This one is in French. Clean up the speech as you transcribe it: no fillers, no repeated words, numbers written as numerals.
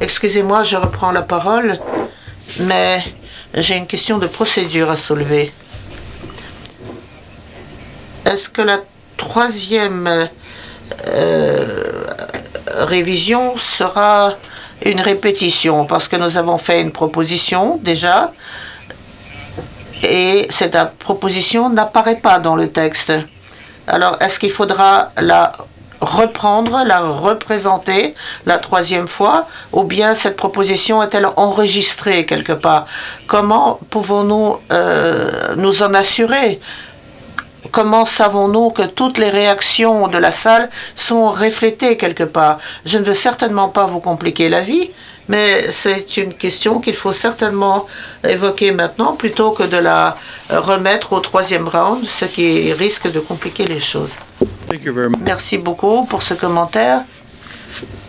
Excusez-moi, je reprends la parole, mais j'ai une question de procédure à soulever. Est-ce que la troisième révision sera une répétition? Parce que nous avons fait une proposition déjà, et cette proposition n'apparaît pas dans le texte. Alors, est-ce qu'il faudra la reprendre, la représenter la troisième fois, ou bien cette proposition est-elle enregistrée quelque part? Comment pouvons-nous nous en assurer? Comment savons-nous que toutes les réactions de la salle sont reflétées quelque part? Je ne veux certainement pas vous compliquer la vie, mais c'est une question qu'il faut certainement évoquer maintenant plutôt que de la remettre au troisième round, ce qui risque de compliquer les choses. Merci beaucoup pour ce commentaire.